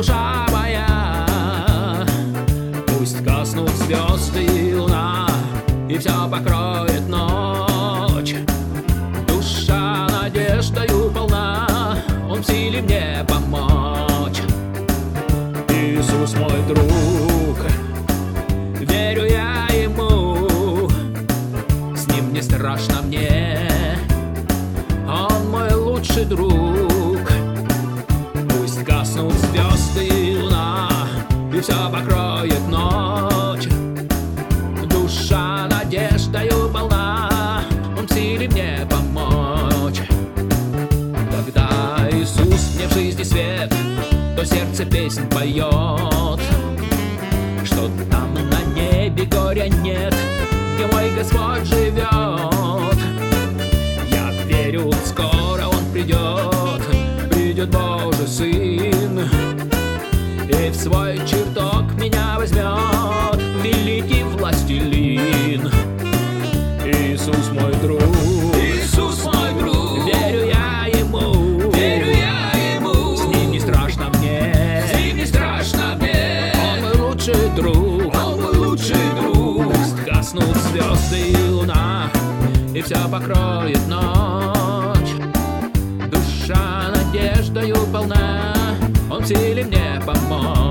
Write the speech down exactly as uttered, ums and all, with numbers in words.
душа моя. Пусть гаснут звезды и луна, и все покроет ночь. Душа надеждою полна, Он в силе мне помочь. Иисус мой друг, верю я Ему, с Ним не страшно мне. Он мой лучший друг. Пусть гаснут звезды и луна, и все покроет ночь. Душа надеждою полна, Он в силе мне помочь. Когда Иисус мне в жизни свет, то сердце песнь поет, что там на небе горя нет, где мой Господь живет. Я верю, скоро Он придет, придет Божий Сын, и в свой чертог меня возьмет великий властелин. Иисус мой друг, Иисус мой друг, верю я Ему, верю я Ему, с Ним не страшно мне, с Ним не страшно мне. Он мой лучший друг, Он мой лучший друг. Пусть гаснут звезды и луна, и все покроет ночь. Душа надеждою полна, Он в силе мне помочь.